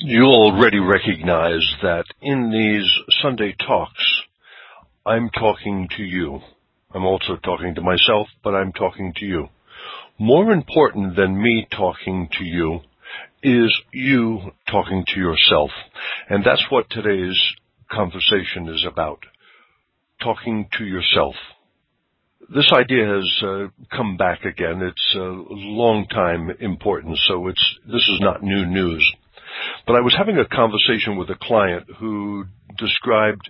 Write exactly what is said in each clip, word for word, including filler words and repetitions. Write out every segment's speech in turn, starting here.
You already recognize that in these Sunday talks, I'm talking to you. I'm also talking to myself, but I'm talking to you. More important than me talking to you is you talking to yourself. And that's what today's conversation is about, talking to yourself. This idea has uh, come back again. It's a long time important, so it's this is not new news. But I was having a conversation with a client who described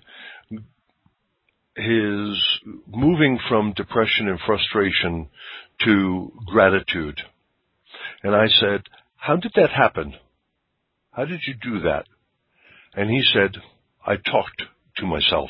his moving from depression and frustration to gratitude. And I said, how did that happen? How did you do that? And he said, I talked to myself.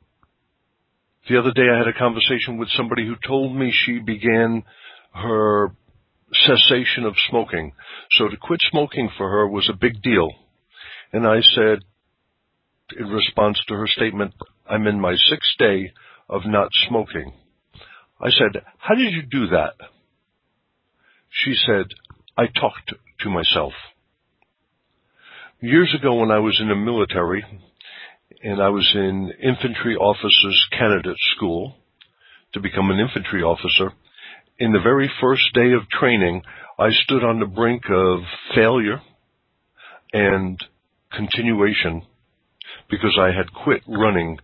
The other day I had a conversation with somebody who told me she began her cessation of smoking. So to quit smoking for her was a big deal. And I said, in response to her statement, I'm in my sixth day of not smoking. I said, how did you do that? She said, I talked to myself. Years ago when I was in the military, and I was in infantry officers candidate school to become an infantry officer, in the very first day of training, I stood on the brink of failure and continuation because I had quit running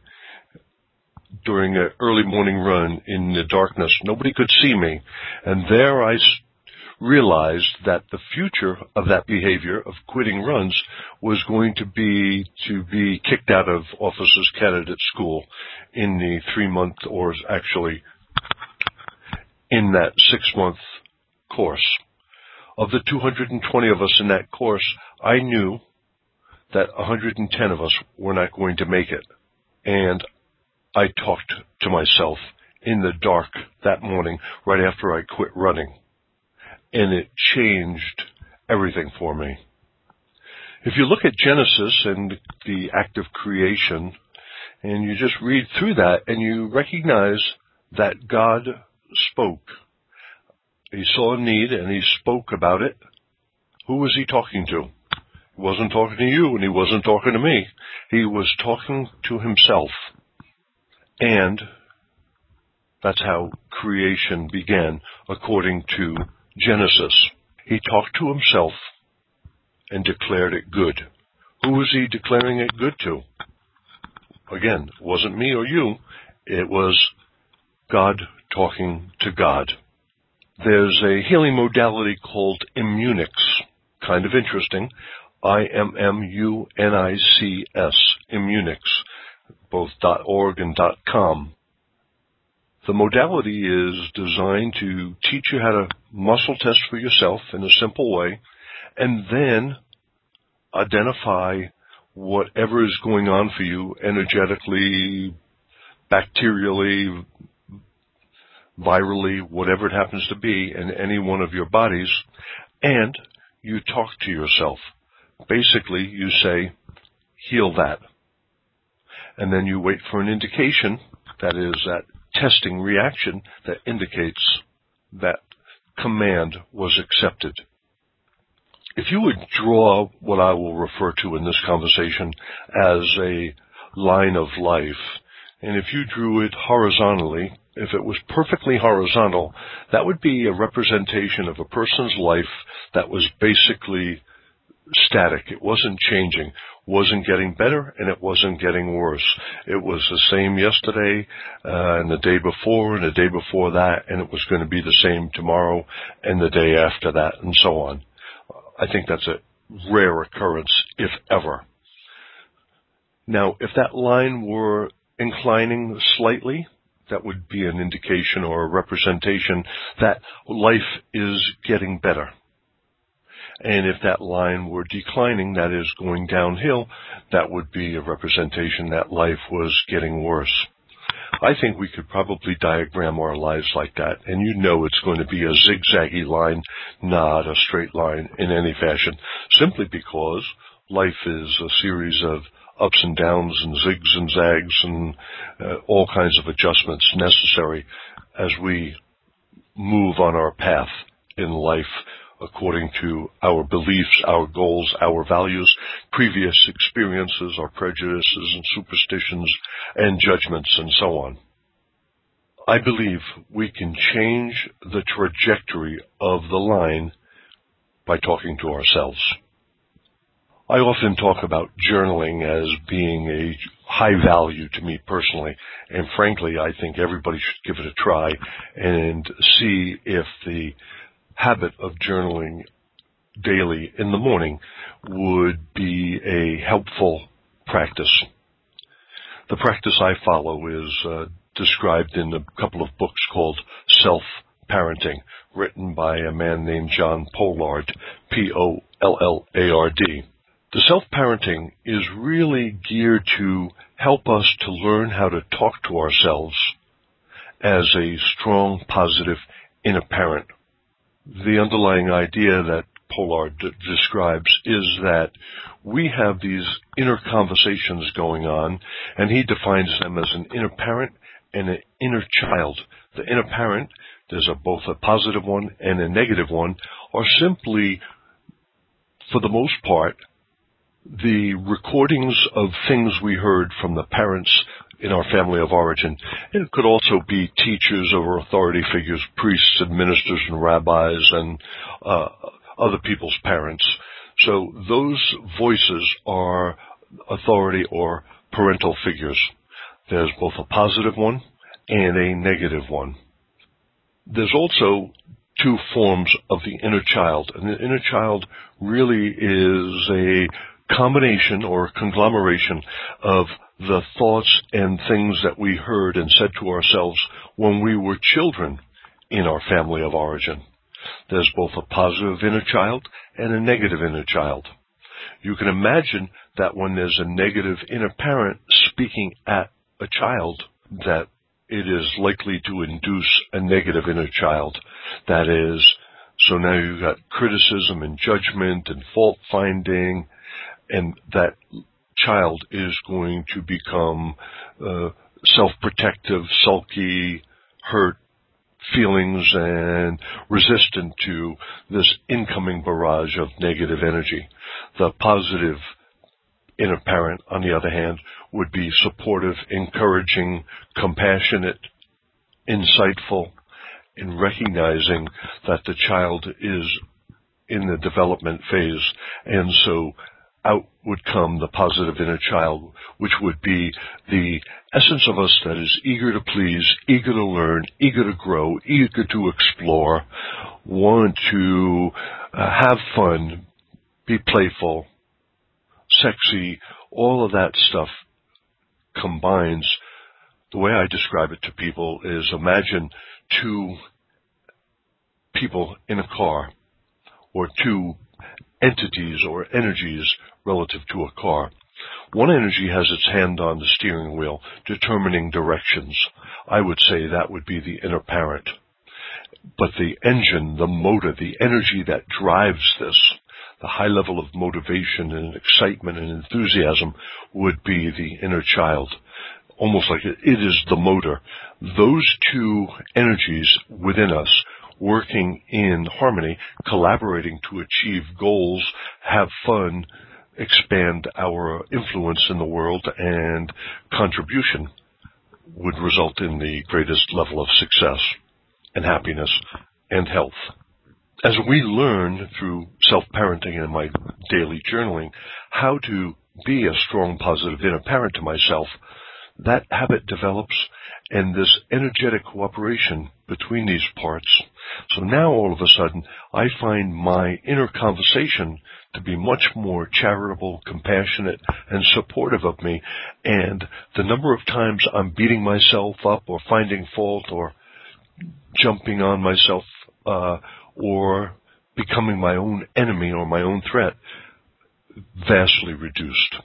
during an early morning run in the darkness. Nobody could see me. And there I realized that the future of that behavior of quitting runs was going to be to be kicked out of officers candidate school in the three month or actually in that six-month course. Of the two hundred twenty of us in that course, I knew that one hundred ten of us were not going to make it. And I talked to myself in the dark that morning, right after I quit running. And it changed everything for me. If you look at Genesis and the act of creation, and you just read through that, and you recognize that God spoke. He saw a need and he spoke about it. Who was he talking to? He wasn't talking to you and he wasn't talking to me. He was talking to himself. And that's how creation began, according to Genesis. He talked to himself and declared it good. Who was he declaring it good to? Again, it wasn't me or you. It was God talking to God. There's a healing modality called Immunics. Kind of interesting. I M M U N I C S, Immunics, both .org and .com. The modality is designed to teach you how to muscle test for yourself in a simple way, and then identify whatever is going on for you energetically, bacterially, virally, whatever it happens to be in any one of your bodies, and you talk to yourself. Basically, you say, heal that. And then you wait for an indication, that is, that testing reaction that indicates that command was accepted. If you would draw what I will refer to in this conversation as a line of life, and if you drew it horizontally, if it was perfectly horizontal, that would be a representation of a person's life that was basically static. It wasn't changing, wasn't getting better, and it wasn't getting worse. It was the same yesterday, uh, and the day before, and the day before that, and it was going to be the same tomorrow, and the day after that, and so on. I think that's a rare occurrence, if ever. Now, if that line were inclining slightly, that would be an indication or a representation that life is getting better. And if that line were declining, that is going downhill, that would be a representation that life was getting worse. I think we could probably diagram our lives like that, and you know it's going to be a zigzaggy line, not a straight line in any fashion, simply because life is a series of ups and downs and zigs and zags and uh, all kinds of adjustments necessary as we move on our path in life according to our beliefs, our goals, our values, previous experiences, our prejudices and superstitions and judgments and so on. I believe we can change the trajectory of the line by talking to ourselves. I often talk about journaling as being a high value to me personally, and frankly, I think everybody should give it a try and see if the habit of journaling daily in the morning would be a helpful practice. The practice I follow is uh, described in a couple of books called Self-Parenting, written by a man named John Pollard, P O L L A R D. The self-parenting is really geared to help us to learn how to talk to ourselves as a strong, positive inner parent. The underlying idea that Pollard d- describes is that we have these inner conversations going on, and he defines them as an inner parent and an inner child. The inner parent, there's a, both a positive one and a negative one, are simply, for the most part, the recordings of things we heard from the parents in our family of origin. And it could also be teachers or authority figures, priests and ministers and rabbis and uh, other people's parents. So those voices are authority or parental figures. There's both a positive one and a negative one. There's also two forms of the inner child, and the inner child really is a combination or conglomeration of the thoughts and things that we heard and said to ourselves when we were children in our family of origin. There's both a positive inner child and a negative inner child. You can imagine that when there's a negative inner parent speaking at a child, that it is likely to induce a negative inner child. That is, so now you've got criticism and judgment and fault finding, and that child is going to become uh, self-protective, sulky, hurt feelings, and resistant to this incoming barrage of negative energy. The positive inner parent, on the other hand, would be supportive, encouraging, compassionate, insightful, in recognizing that the child is in the development phase, and so out would come the positive inner child, which would be the essence of us that is eager to please, eager to learn, eager to grow, eager to explore, want to uh, have fun, be playful, sexy. All of that stuff combines. The way I describe it to people is, imagine two people in a car, or two entities or energies relative to a car. One energy has its hand on the steering wheel, determining directions. I would say that would be the inner parent. But the engine, the motor, the energy that drives this, the high level of motivation and excitement and enthusiasm, would be the inner child. Almost like it is the motor. Those two energies within us, working in harmony, collaborating to achieve goals, have fun, expand our influence in the world, and contribution, would result in the greatest level of success and happiness and health. As we learn through self-parenting and my daily journaling how to be a strong, positive inner parent to myself, that habit develops, and this energetic cooperation between these parts. So now all of a sudden, I find my inner conversation to be much more charitable, compassionate, and supportive of me. And the number of times I'm beating myself up or finding fault or jumping on myself uh, or becoming my own enemy or my own threat, vastly reduced.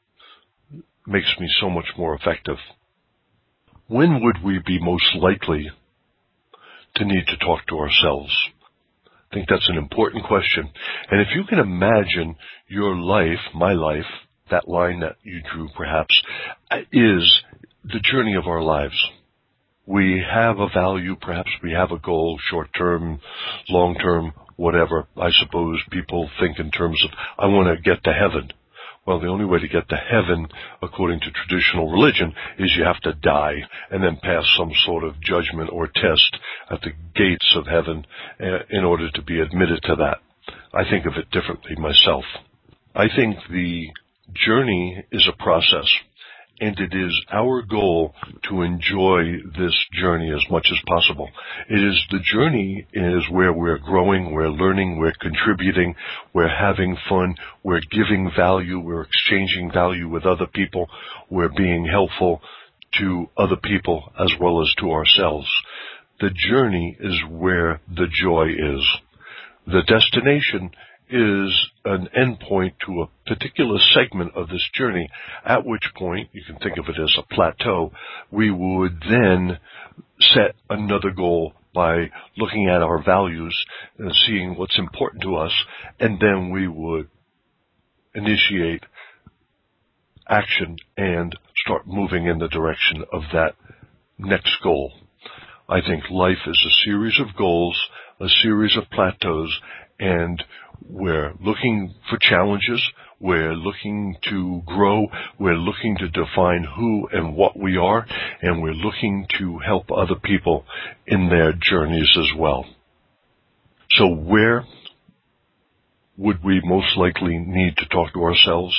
Makes me so much more effective. When would we be most likely to need to talk to ourselves? I think that's an important question. And if you can imagine your life, my life, that line that you drew perhaps, is the journey of our lives. We have a value, perhaps we have a goal, short-term, long-term, whatever. I suppose people think in terms of, I want to get to heaven. Well, the only way to get to heaven, according to traditional religion, is you have to die and then pass some sort of judgment or test at the gates of heaven in order to be admitted to that. I think of it differently myself. I think the journey is a process, and it is our goal to enjoy this journey as much as possible. It is the journey is where we're growing, we're learning, we're contributing, we're having fun, we're giving value, we're exchanging value with other people, we're being helpful to other people as well as to ourselves. The journey is where the joy is. The destination is an endpoint to a particular segment of this journey, at which point, you can think of it as a plateau, we would then set another goal by looking at our values and seeing what's important to us, and then we would initiate action and start moving in the direction of that next goal. I think life is a series of goals, a series of plateaus, and we're looking for challenges, we're looking to grow, we're looking to define who and what we are, and we're looking to help other people in their journeys as well. So where would we most likely need to talk to ourselves?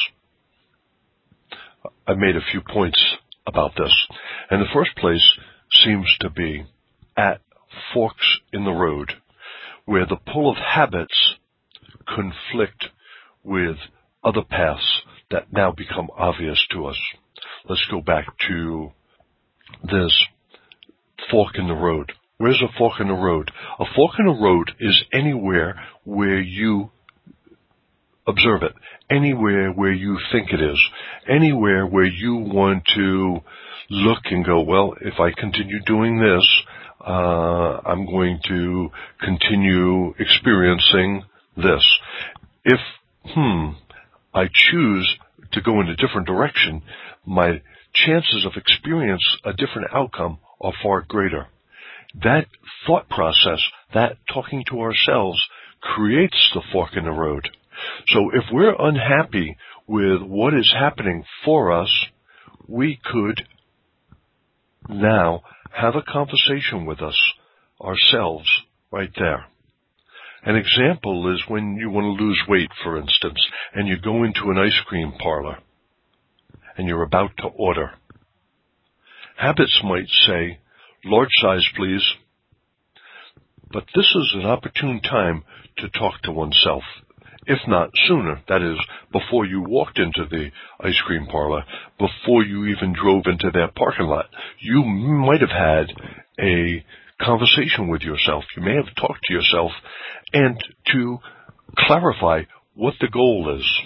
I made a few points about this, and the first place seems to be at forks in the road, where the pull of habits conflict with other paths that now become obvious to us. Let's go back to this fork in the road. Where's a fork in the road? A fork in the road is anywhere where you observe it, anywhere where you think it is, anywhere where you want to look and go, well, if I continue doing this, uh, I'm going to continue experiencing this. If, hmm, I choose to go in a different direction, my chances of experience a different outcome are far greater. That thought process, that talking to ourselves, creates the fork in the road. So if we're unhappy with what is happening for us, we could now have a conversation with us, ourselves, right there. An example is when you want to lose weight, for instance, and you go into an ice cream parlor and you're about to order. Habits might say, large size, please. But this is an opportune time to talk to oneself. If not sooner, that is, before you walked into the ice cream parlor, before you even drove into their parking lot, you might have had a conversation with yourself. You may have talked to yourself, and to clarify what the goal is.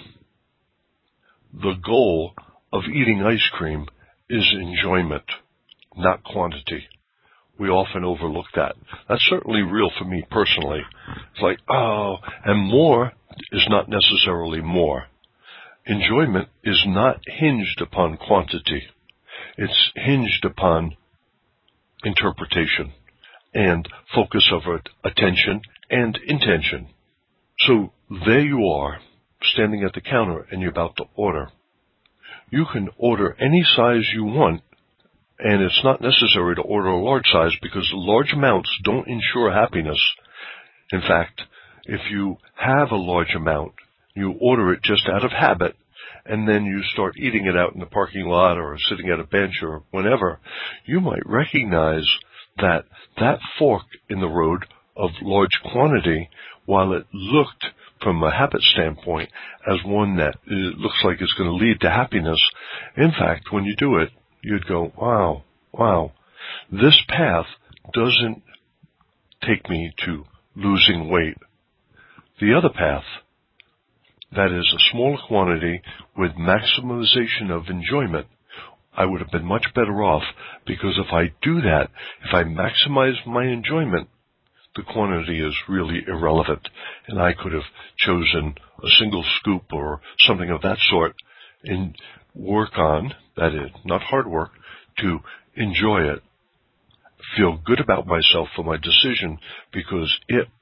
The goal of eating ice cream is enjoyment, not quantity. We often overlook that. That's certainly real for me personally. It's like, oh, and more is not necessarily more. Enjoyment is not hinged upon quantity. It's hinged upon interpretation and focus of attention and intention. So there you are, standing at the counter and you're about to order. You can order any size you want, and it's not necessary to order a large size because large amounts don't ensure happiness. In fact, if you have a large amount, you order it just out of habit, and then you start eating it out in the parking lot or sitting at a bench or whenever, you might recognize that that fork in the road of large quantity, while it looked from a habit standpoint as one that it looks like it's going to lead to happiness, in fact, when you do it, you'd go, wow, wow, this path doesn't take me to losing weight. The other path, that is a smaller quantity with maximization of enjoyment, I would have been much better off, because if I do that, if I maximize my enjoyment, the quantity is really irrelevant, and I could have chosen a single scoop or something of that sort and work on, that is, not hard work, to enjoy it, feel good about myself for my decision, because it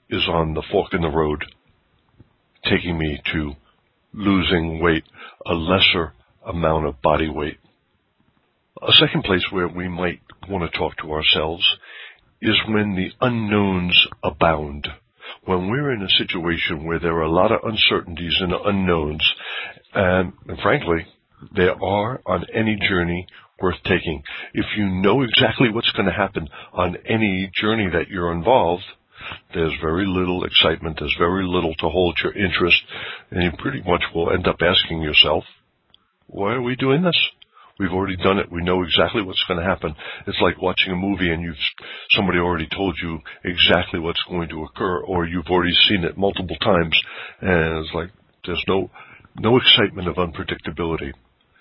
is on the fork in the road, taking me to losing weight, a lesser amount of body weight. A second place where we might want to talk to ourselves is when the unknowns abound. When we're in a situation where there are a lot of uncertainties and unknowns, and, and frankly, there are on any journey worth taking. If you know exactly what's going to happen on any journey that you're involved, there's very little excitement, there's very little to hold your interest, and you pretty much will end up asking yourself, why are we doing this? We've already done it. We know exactly what's going to happen. It's like watching a movie and you've somebody already told you exactly what's going to occur, or you've already seen it multiple times, and it's like there's no no excitement of unpredictability.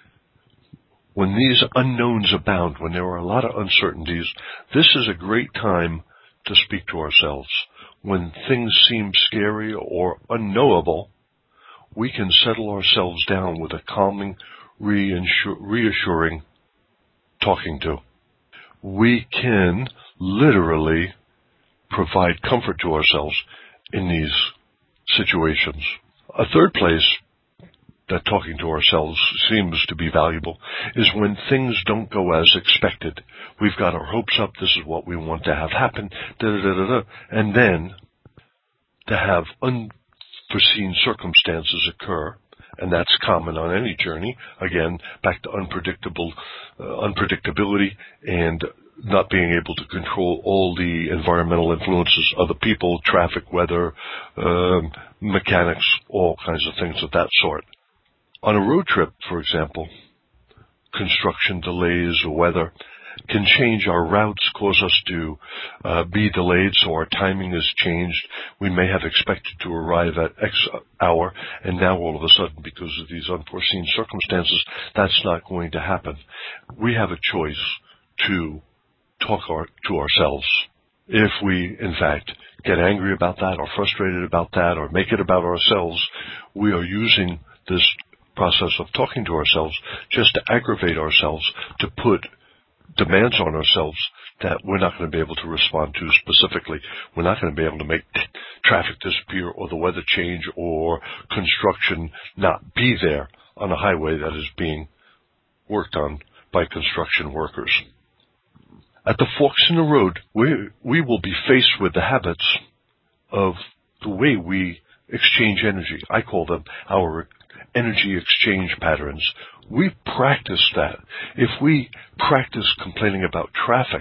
When these unknowns abound, when there are a lot of uncertainties, this is a great time to speak to ourselves. When things seem scary or unknowable, we can settle ourselves down with a calming, reassuring talking to. We can literally provide comfort to ourselves in these situations. A third place that talking to ourselves seems to be valuable is when things don't go as expected. We've got our hopes up, this is what we want to have happen, da da da da da, and then to have unforeseen circumstances occur, and that's common on any journey. Again, back to unpredictable, uh, unpredictability and not being able to control all the environmental influences, other people, traffic, weather, um, mechanics, all kinds of things of that sort. On a road trip, for example, construction delays or weather can change our routes, cause us to uh, be delayed, so our timing is changed. We may have expected to arrive at X hour, and now all of a sudden, because of these unforeseen circumstances, that's not going to happen. We have a choice to talk our, to ourselves. If we, in fact, get angry about that or frustrated about that or make it about ourselves, we are using this process of talking to ourselves just to aggravate ourselves, to put demands on ourselves that we're not going to be able to respond to specifically. We're not going to be able to make t- traffic disappear or the weather change or construction not be there on a highway that is being worked on by construction workers. At the forks in the road, we, we will be faced with the habits of the way we exchange energy. I call them our energy exchange patterns. We practice that. If we practice complaining about traffic,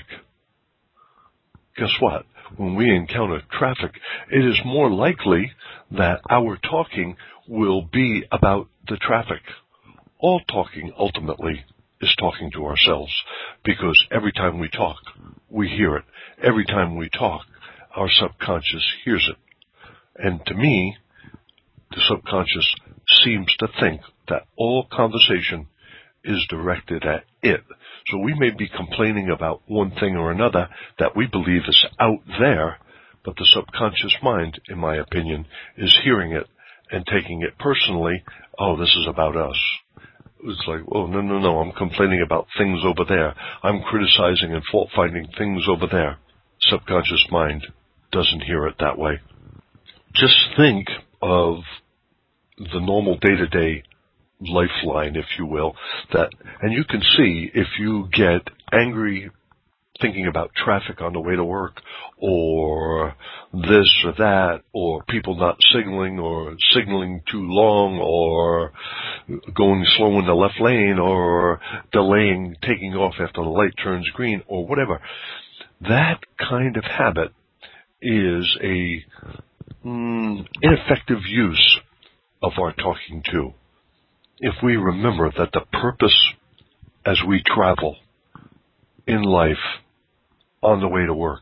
guess what? When we encounter traffic, it is more likely that our talking will be about the traffic. All talking ultimately is talking to ourselves, because every time we talk, we hear it. Every time we talk, our subconscious hears it. And to me, the subconscious seems to think that all conversation is directed at it. So we may be complaining about one thing or another that we believe is out there, but the subconscious mind, in my opinion, is hearing it and taking it personally. Oh, this is about us. It's like, oh, no, no, no, I'm complaining about things over there. I'm criticizing and fault-finding things over there. Subconscious mind doesn't hear it that way. Just think of the normal day-to-day lifeline, if you will, that, and you can see if you get angry thinking about traffic on the way to work, or this or that, or people not signaling, or signaling too long, or going slow in the left lane, or delaying taking off after the light turns green, or whatever. That kind of habit is a mm, ineffective use of our talking to. If we remember that the purpose as we travel in life, on the way to work,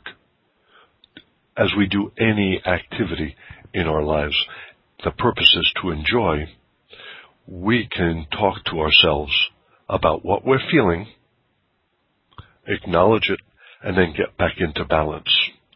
as we do any activity in our lives, the purpose is to enjoy, we can talk to ourselves about what we're feeling, acknowledge it, and then get back into balance.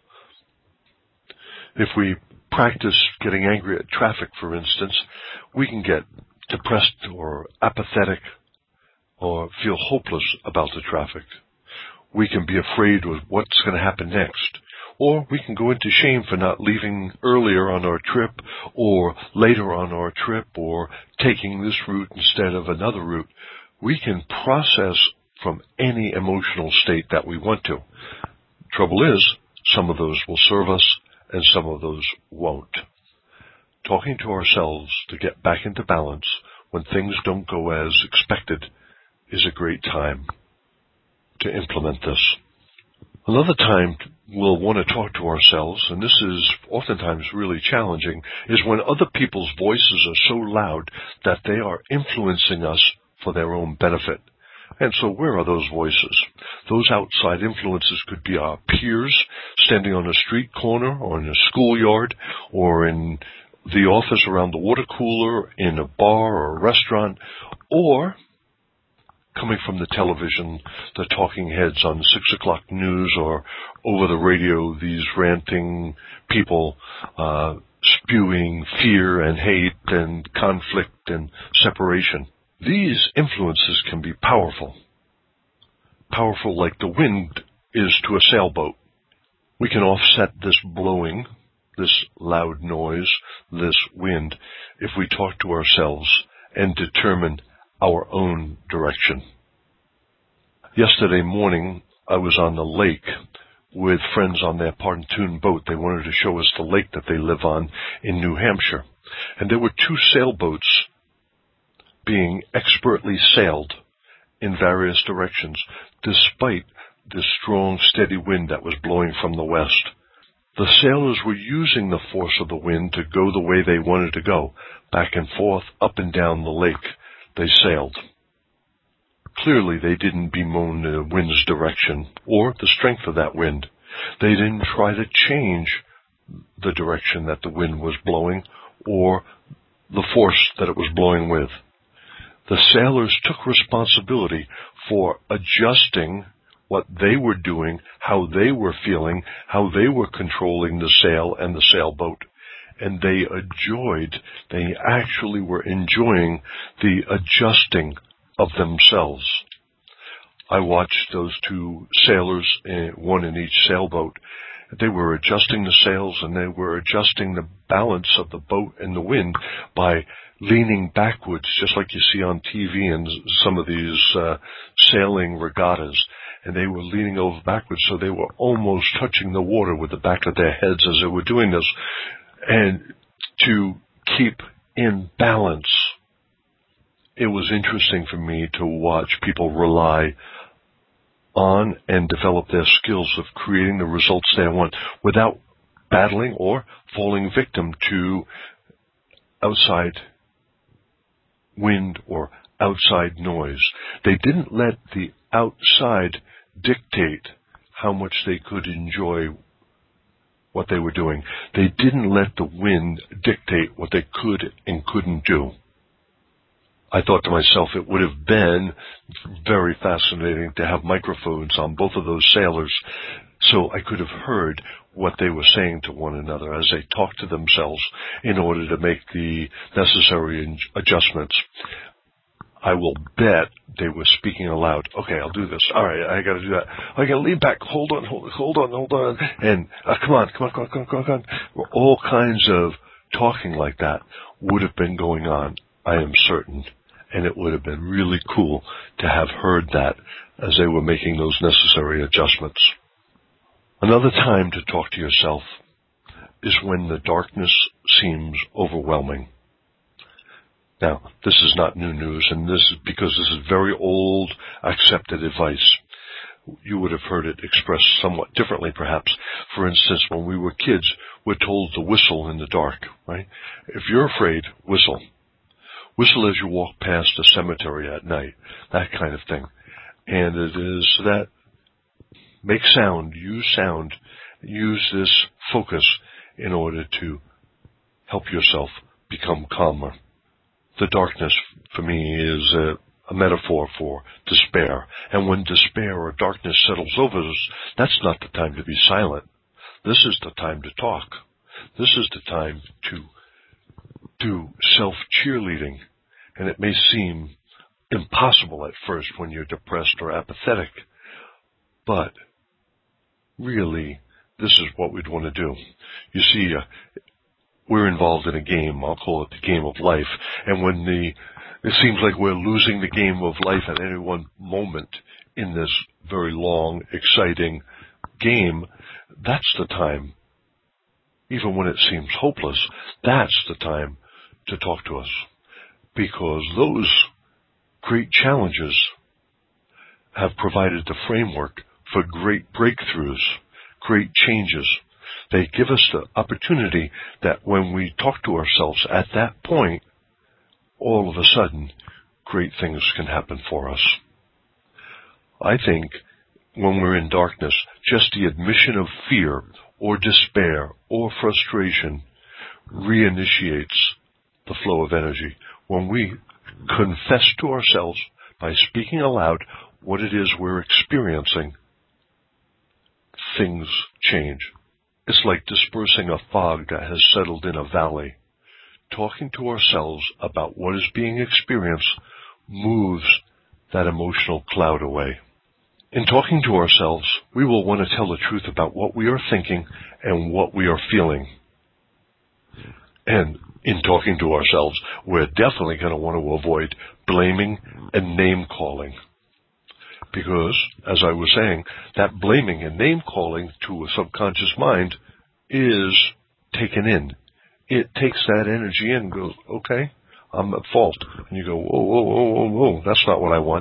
If we practice getting angry at traffic, for instance, we can get depressed or apathetic or feel hopeless about the traffic. We can be afraid of what's going to happen next. Or we can go into shame for not leaving earlier on our trip, or later on our trip, or taking this route instead of another route. We can process from any emotional state that we want to. Trouble is, some of those will serve us, and some of those won't. Talking to ourselves to get back into balance when things don't go as expected is a great time to implement this. Another time we'll want to talk to ourselves, and this is oftentimes really challenging, is when other people's voices are so loud that they are influencing us for their own benefit. And so where are those voices? Those outside influences could be our peers standing on a street corner or in a schoolyard or in the office around the water cooler, in a bar or a restaurant, or coming from the television, the talking heads on six o'clock news, or over the radio, these ranting people uh, spewing fear and hate and conflict and separation. These influences can be powerful. Powerful like the wind is to a sailboat. We can offset this blowing, this loud noise, this wind, if we talk to ourselves and determine our own direction. Yesterday morning, I was on the lake with friends on their pontoon boat. They wanted to show us the lake that they live on in New Hampshire. And there were two sailboats being expertly sailed in various directions, despite the strong, steady wind that was blowing from the west. The sailors were using the force of the wind to go the way they wanted to go, back and forth, up and down the lake. They sailed. Clearly, they didn't bemoan the wind's direction or the strength of that wind. They didn't try to change the direction that the wind was blowing or the force that it was blowing with. The sailors took responsibility for adjusting what they were doing, how they were feeling, how they were controlling the sail and the sailboat. And they enjoyed, they actually were enjoying the adjusting of themselves. I watched those two sailors, one in each sailboat. They were adjusting the sails and they were adjusting the balance of the boat and the wind by leaning backwards, just like you see on T V in some of these uh, sailing regattas. And they were leaning over backwards, so they were almost touching the water with the back of their heads as they were doing this. And to keep in balance, it was interesting for me to watch people rely on and develop their skills of creating the results they want without battling or falling victim to outside wind or outside noise. They didn't let the outside dictate how much they could enjoy what they were doing. They didn't let the wind dictate what they could and couldn't do. I thought to myself it would have been very fascinating to have microphones on both of those sailors so I could have heard what they were saying to one another as they talked to themselves in order to make the necessary adjustments. I will bet they were speaking aloud. Okay, I'll do this. All right, I got to do that. I got to lean back. Hold on, hold, hold on, hold on. And uh, come on, come on, come on, come on, come on. All kinds of talking like that would have been going on, I am certain. And it would have been really cool to have heard that as they were making those necessary adjustments. Another time to talk to yourself is when the darkness seems overwhelming. Now, this is not new news, and this is because this is very old, accepted advice. You would have heard it expressed somewhat differently, perhaps. For instance, when we were kids, we're told to whistle in the dark, right? If you're afraid, whistle. Whistle as you walk past a cemetery at night, that kind of thing. And it is that make sound, use sound, use this focus in order to help yourself become calmer. The darkness, for me, is a, a metaphor for despair. And when despair or darkness settles over us, that's not the time to be silent. This is the time to talk. This is the time to do self-cheerleading. And it may seem impossible at first when you're depressed or apathetic. But really, this is what we'd want to do. You see, uh, we're involved in a game. I'll call it the game of life. And when the it seems like we're losing the game of life at any one moment in this very long, exciting game, that's the time, even when it seems hopeless, that's the time to talk to us. Because those great challenges have provided the framework for great breakthroughs, great changes. They give us the opportunity that when we talk to ourselves at that point, all of a sudden, great things can happen for us. I think when we're in darkness, just the admission of fear or despair or frustration reinitiates the flow of energy. When we confess to ourselves by speaking aloud what it is we're experiencing, things change. It's like dispersing a fog that has settled in a valley. Talking to ourselves about what is being experienced moves that emotional cloud away. In talking to ourselves, we will want to tell the truth about what we are thinking and what we are feeling. And in talking to ourselves, we're definitely going to want to avoid blaming and name-calling. Because, as I was saying, that blaming and name-calling to a subconscious mind is taken in. It takes that energy in and goes, okay, I'm at fault. And you go, whoa, whoa, whoa, whoa, whoa, that's not what I want.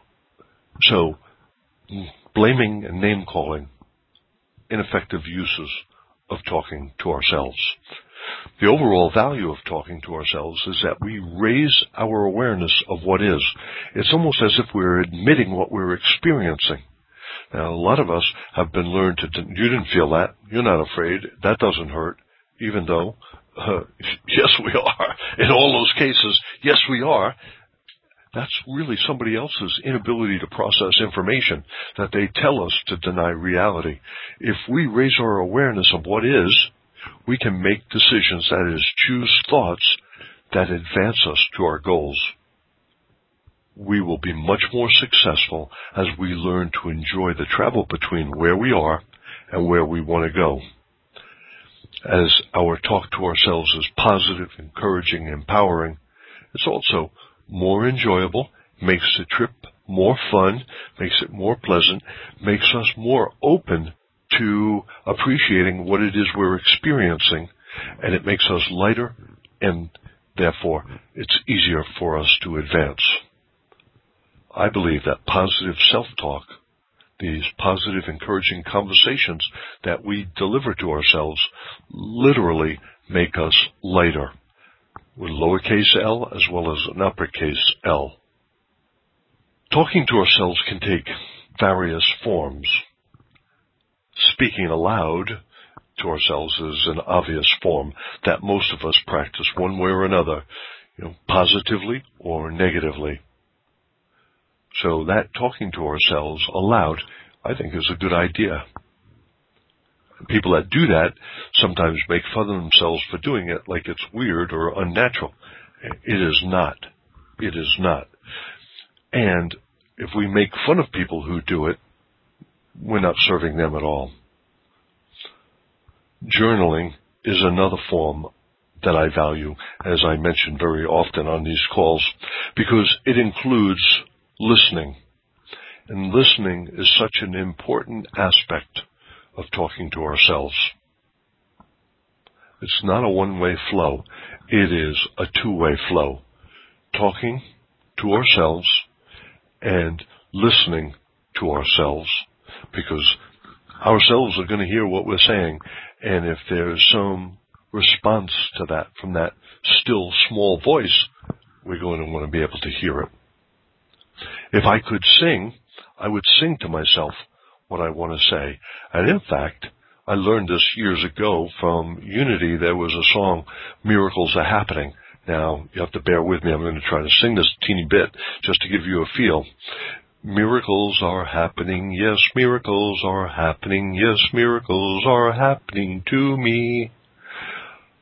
So, blaming and name-calling, ineffective uses of talking to ourselves. The overall value of talking to ourselves is that we raise our awareness of what is. It's almost as if we're admitting what we're experiencing. Now, a lot of us have been learned to, you didn't feel that, you're not afraid, that doesn't hurt, even though, uh, yes, we are. In all those cases, yes, we are. That's really somebody else's inability to process information that they tell us to deny reality. If we raise our awareness of what is, we can make decisions, that is, choose thoughts that advance us to our goals. We will be much more successful as we learn to enjoy the travel between where we are and where we want to go. As our talk to ourselves is positive, encouraging, empowering, it's also more enjoyable, makes the trip more fun, makes it more pleasant, makes us more open to appreciating what it is we're experiencing, and it makes us lighter, and therefore it's easier for us to advance. I believe that positive self-talk, these positive, encouraging conversations that we deliver to ourselves, literally make us lighter, with lowercase l as well as an uppercase L. Talking to ourselves can take various forms. Speaking aloud to ourselves is an obvious form that most of us practice one way or another, you know, positively or negatively. So that talking to ourselves aloud, I think, is a good idea. People that do that sometimes make fun of themselves for doing it like it's weird or unnatural. It is not. It is not. And if we make fun of people who do it, we're not serving them at all. Journaling is another form that I value, as I mention very often on these calls, because it includes listening. And listening is such an important aspect of talking to ourselves. It's not a one-way flow. It is a two-way flow. Talking to ourselves and listening to ourselves, because ourselves are going to hear what we're saying, and if there's some response to that from that still small voice, we're going to want to be able to hear it. If I could sing, I would sing to myself what I want to say. And in fact, I learned this years ago from Unity. There was a song, Miracles Are Happening. Now, you have to bear with me. I'm going to try to sing this teeny bit just to give you a feel. Miracles are happening, yes, miracles are happening, yes, miracles are happening to me.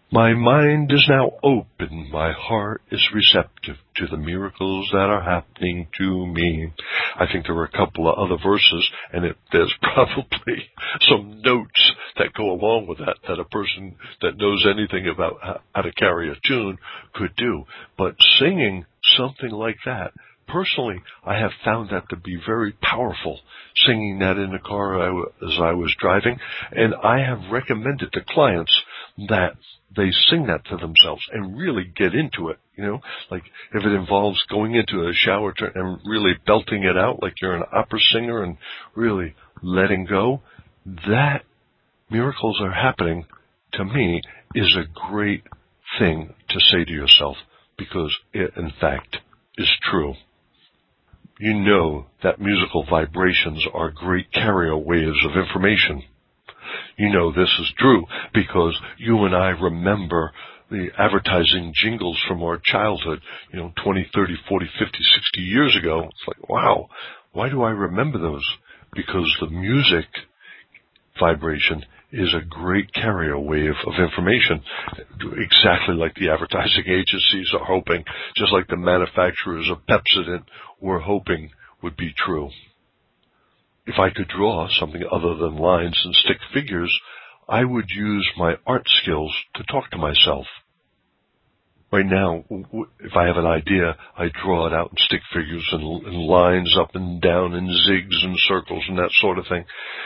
My mind is now open, my heart is receptive to the miracles that are happening to me. I think there were a couple of other verses, and it, there's probably some notes that go along with that, that a person that knows anything about how to carry a tune could do. But singing something like that, personally, I have found that to be very powerful, singing that in the car as I was driving, and I have recommended to clients that they sing that to themselves and really get into it, you know, like if it involves going into a shower and really belting it out like you're an opera singer and really letting go, that miracles are happening, to me, is a great thing to say to yourself because it, in fact, is true. You know that musical vibrations are great carrier waves of information. You know this is true because you and I remember the advertising jingles from our childhood, you know, twenty, thirty, forty, fifty, sixty years ago. It's like, wow, why do I remember those? Because the music vibration is a great carrier wave of information, exactly like the advertising agencies are hoping, just like the manufacturers of Pepsodent were hoping would be true. If I could draw something other than lines and stick figures, I would use my art skills to talk to myself. Right now, if I have an idea, I draw it out and stick figures and, and lines up and down and zigs and circles and that sort of thing.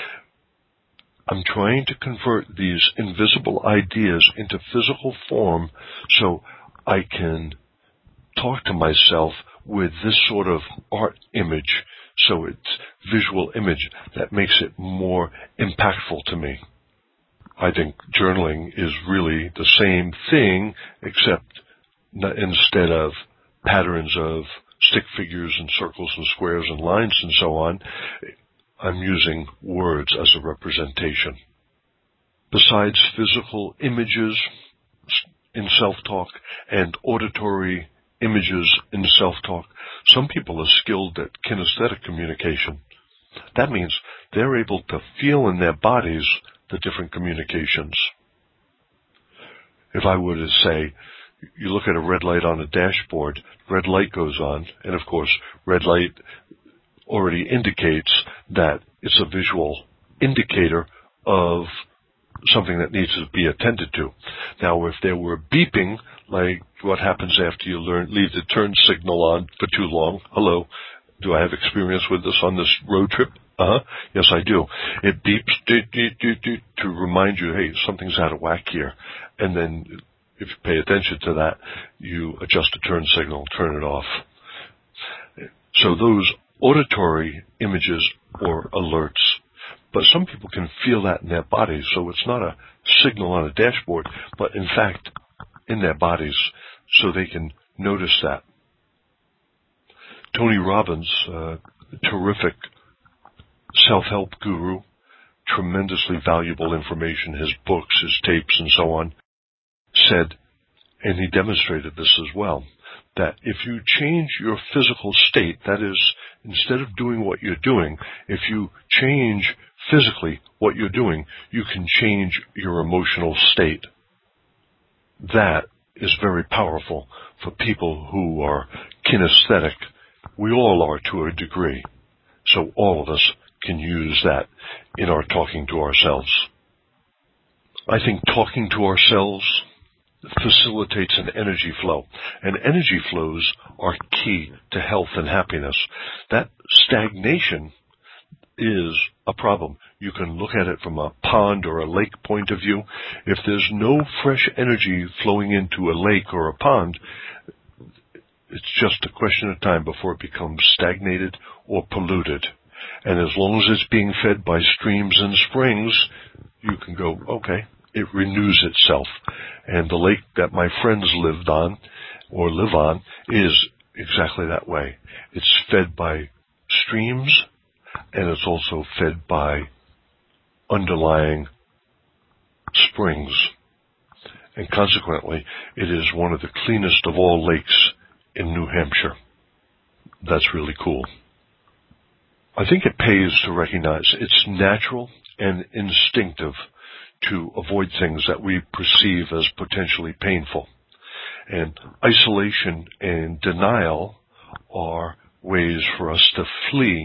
I'm trying to convert these invisible ideas into physical form so I can talk to myself with this sort of art image. So it's visual image that makes it more impactful to me. I think journaling is really the same thing, except instead of patterns of stick figures and circles and squares and lines and so on, I'm using words as a representation. Besides physical images in self-talk and auditory images in self-talk, some people are skilled at kinesthetic communication. That means they're able to feel in their bodies the different communications. If I were to say, you look at a red light on a dashboard, red light goes on, and of course, red light already indicates that it's a visual indicator of something that needs to be attended to. Now, if there were beeping, like what happens after you learn, leave the turn signal on for too long, hello, do I have experience with this on this road trip? Uh-huh. Yes, I do. It beeps do, do, do, do, to remind you, hey, something's out of whack here. And then if you pay attention to that, you adjust the turn signal, turn it off. So those auditory images or alerts, but some people can feel that in their bodies, so it's not a signal on a dashboard, but in fact in their bodies, so they can notice that. Tony Robbins, uh, terrific self-help guru, tremendously valuable information, his books, his tapes, and so on, said, and he demonstrated this as well, that if you change your physical state, that is, instead of doing what you're doing, if you change physically what you're doing, you can change your emotional state. That is very powerful for people who are kinesthetic. We all are to a degree, so all of us can use that in our talking to ourselves. I think talking to ourselves facilitates an energy flow, and energy flows are key to health and happiness. That stagnation is a problem. You can look at it from a pond or a lake point of view. If there's no fresh energy flowing into a lake or a pond, it's just a question of time before it becomes stagnated or polluted. And as long as it's being fed by streams and springs, you can go, okay, it renews itself. And the lake that my friends lived on or live on is exactly that way. It's fed by streams, and it's also fed by underlying springs. And consequently, it is one of the cleanest of all lakes in New Hampshire. That's really cool. I think it pays to recognize it's natural and instinctive to avoid things that we perceive as potentially painful. And isolation and denial are ways for us to flee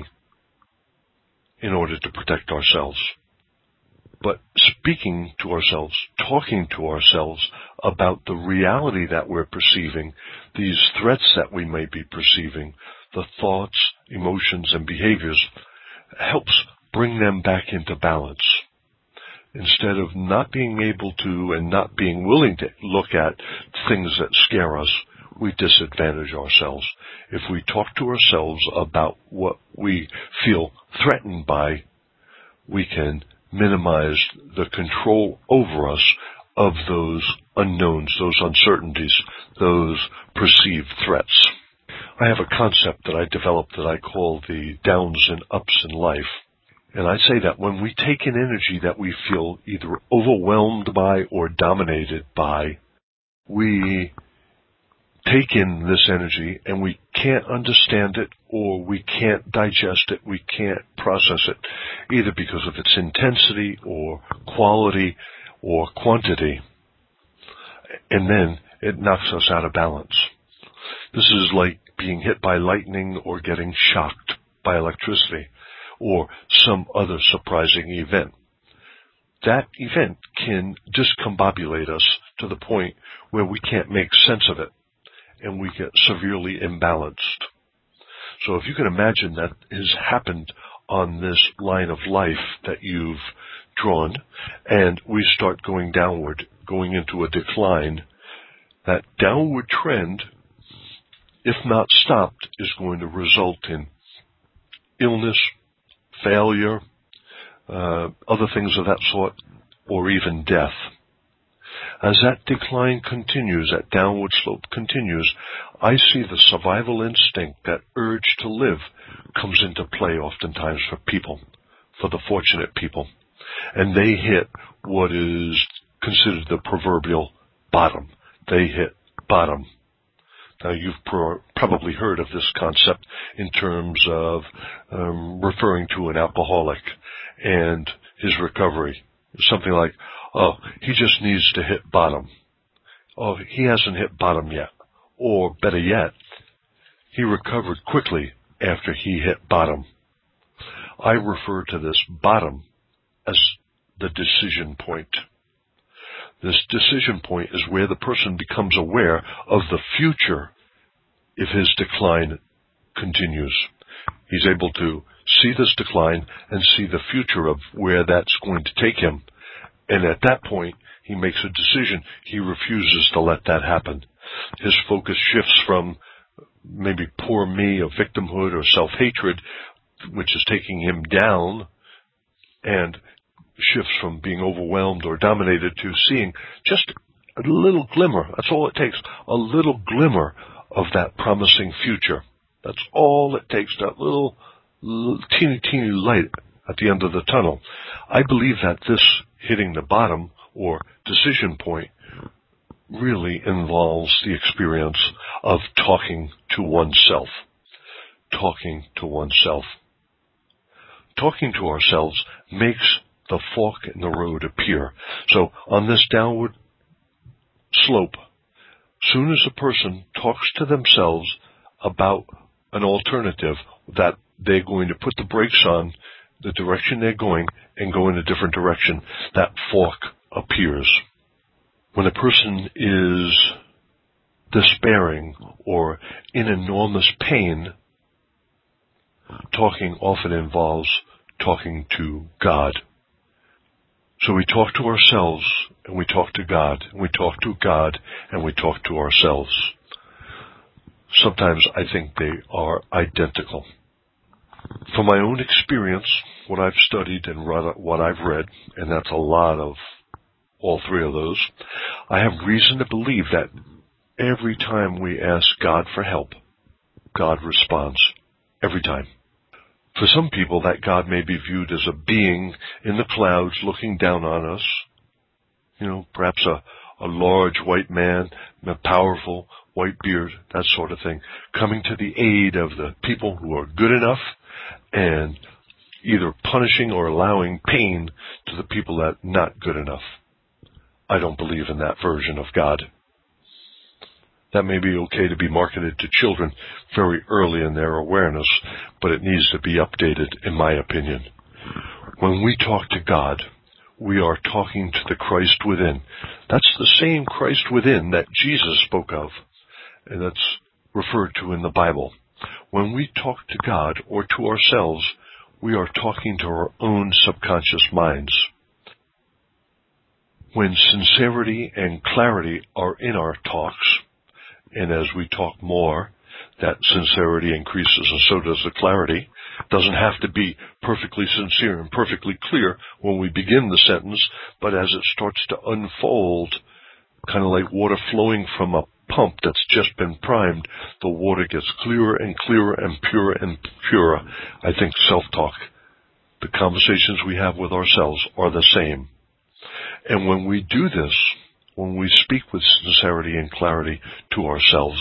in order to protect ourselves. But speaking to ourselves, talking to ourselves about the reality that we're perceiving, these threats that we may be perceiving, the thoughts, emotions, and behaviors, helps bring them back into balance. Instead of not being able to and not being willing to look at things that scare us, we disadvantage ourselves. If we talk to ourselves about what we feel threatened by, we can minimize the control over us of those unknowns, those uncertainties, those perceived threats. I have a concept that I developed that I call the downs and ups in life. And I say that when we take an energy that we feel either overwhelmed by or dominated by, we take in this energy and we can't understand it or we can't digest it, we can't process it, either because of its intensity or quality or quantity. And then it knocks us out of balance. This is like being hit by lightning or getting shocked by electricity or some other surprising event. That event can discombobulate us to the point where we can't make sense of it and we get severely imbalanced. So if you can imagine that has happened on this line of life that you've drawn, and we start going downward, going into a decline, that downward trend, if not stopped, is going to result in illness, failure, uh, other things of that sort, or even death. As that decline continues, that downward slope continues, I see the survival instinct, that urge to live, comes into play oftentimes for people, for the fortunate people. And they hit what is considered the proverbial bottom. They hit bottom. Now, you've pro- probably heard of this concept in terms of um, referring to an alcoholic and his recovery. Something like, oh, he just needs to hit bottom. Oh, he hasn't hit bottom yet. Or, better yet, he recovered quickly after he hit bottom. I refer to this bottom as the decision point. This decision point is where the person becomes aware of the future if his decline continues. He's able to see this decline and see the future of where that's going to take him. And at that point, he makes a decision. He refuses to let that happen. His focus shifts from maybe poor me, or victimhood, or self-hatred, which is taking him down, and shifts from being overwhelmed or dominated to seeing just a little glimmer. That's all it takes. A little glimmer of that promising future. That's all it takes, that little, little teeny, teeny light at the end of the tunnel. I believe that this hitting the bottom or decision point really involves the experience of talking to oneself. Talking to oneself. Talking to ourselves makes the fork in the road appear. So on this downward slope, soon as a person talks to themselves about an alternative, that they're going to put the brakes on the direction they're going and go in a different direction, that fork appears. When a person is despairing or in enormous pain, talking often involves talking to God. So we talk to ourselves, and we talk to God, and we talk to God, and we talk to ourselves. Sometimes I think they are identical. From my own experience, what I've studied and what I've read, and that's a lot of all three of those, I have reason to believe that every time we ask God for help, God responds. Every time. For some people, that God may be viewed as a being in the clouds looking down on us. You know, perhaps a, a large white man, a powerful white beard, that sort of thing, coming to the aid of the people who are good enough and either punishing or allowing pain to the people that are not good enough. I don't believe in that version of God. That may be okay to be marketed to children very early in their awareness, but it needs to be updated, in my opinion. When we talk to God, we are talking to the Christ within. That's the same Christ within that Jesus spoke of, and that's referred to in the Bible. When we talk to God or to ourselves, we are talking to our own subconscious minds. When sincerity and clarity are in our talks, and as we talk more, that sincerity increases and so does the clarity. It doesn't have to be perfectly sincere and perfectly clear when we begin the sentence, but as it starts to unfold, kind of like water flowing from a pump that's just been primed, the water gets clearer and clearer and purer and purer. I think self-talk, the conversations we have with ourselves, are the same. And when we do this, when we speak with sincerity and clarity to ourselves,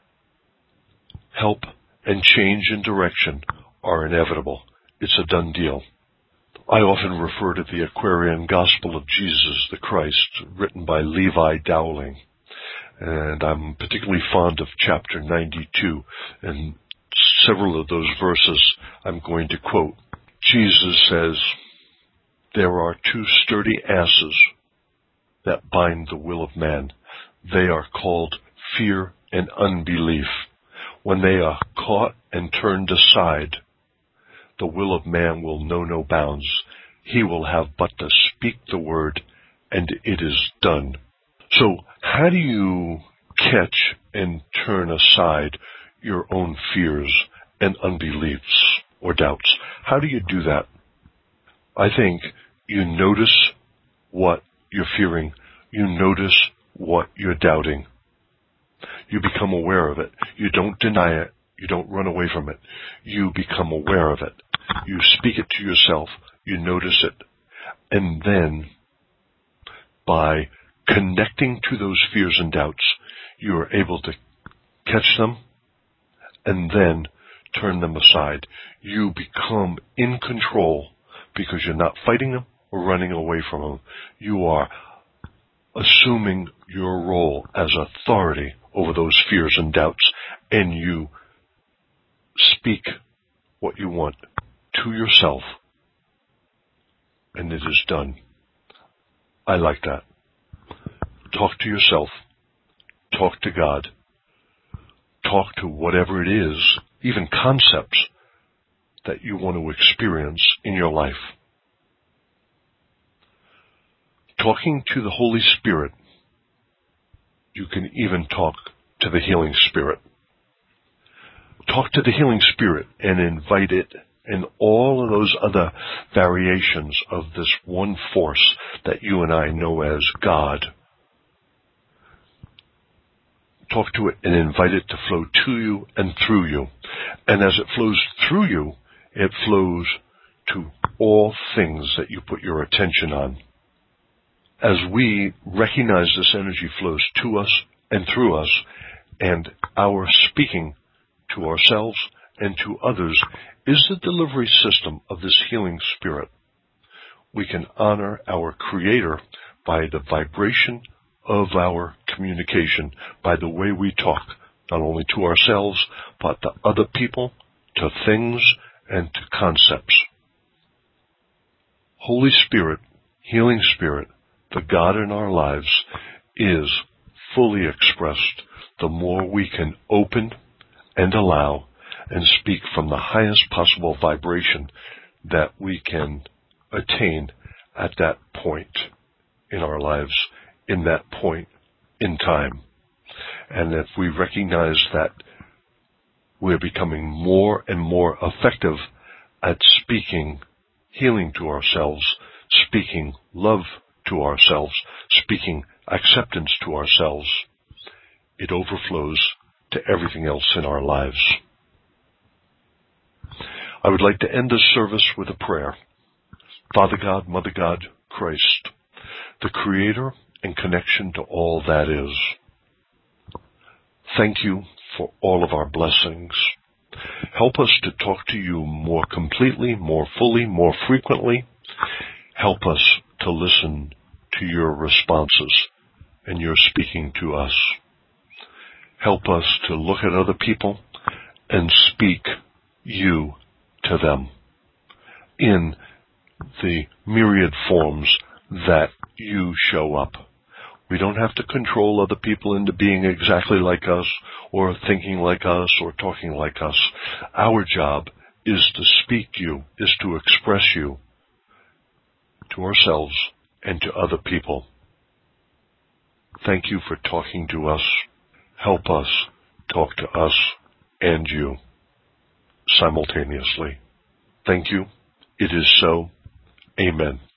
help and change in direction are inevitable. It's a done deal. I often refer to the Aquarian Gospel of Jesus the Christ, written by Levi Dowling. And I'm particularly fond of chapter ninety-two, and several of those verses I'm going to quote. Jesus says, "There are two sturdy asses that bind the will of man. They are called fear and unbelief. When they are caught and turned aside, the will of man will know no bounds. He will have but to speak the word, and it is done." So, how do you catch and turn aside your own fears and unbeliefs or doubts? How do you do that? I think you notice what you're fearing. You notice what you're doubting. You become aware of it. You don't deny it. You don't run away from it. You become aware of it. You speak it to yourself. You notice it. And then, by connecting to those fears and doubts, you are able to catch them and then turn them aside. You become in control because you're not fighting them or running away from them. You are assuming your role as authority over those fears and doubts, and you speak what you want to yourself, and it is done. I like that. Talk to yourself. Talk to God. Talk to whatever it is, even concepts that you want to experience in your life. Talking to the Holy Spirit, you can even talk to the healing spirit. Talk to the healing spirit and invite it and all of those other variations of this one force that you and I know as God. Talk to it and invite it to flow to you and through you. And as it flows through you, it flows to all things that you put your attention on. As we recognize this energy flows to us and through us, and our speaking to ourselves and to others is the delivery system of this healing spirit, we can honor our Creator by the vibration of our communication, by the way we talk, not only to ourselves, but to other people, to things, and to concepts. Holy Spirit, healing spirit, the God in our lives, is fully expressed the more we can open and allow and speak from the highest possible vibration that we can attain at that point in our lives, in that point in time. And if we recognize that we're becoming more and more effective at speaking healing to ourselves, speaking love to ourselves, speaking acceptance to ourselves, it overflows to everything else in our lives. I would like to end this service with a prayer. Father God, Mother God, Christ, the Creator and connection to all that is, thank you for all of our blessings. Help us to talk to you more completely, more fully, more frequently. Help us to listen to your responses and your speaking to us. Help us to look at other people and speak you to them in the myriad forms that you show up. We don't have to control other people into being exactly like us or thinking like us or talking like us. Our job is to speak you, is to express you to ourselves and to other people. Thank you for talking to us. Help us talk to us and you simultaneously. Thank you. It is so. Amen.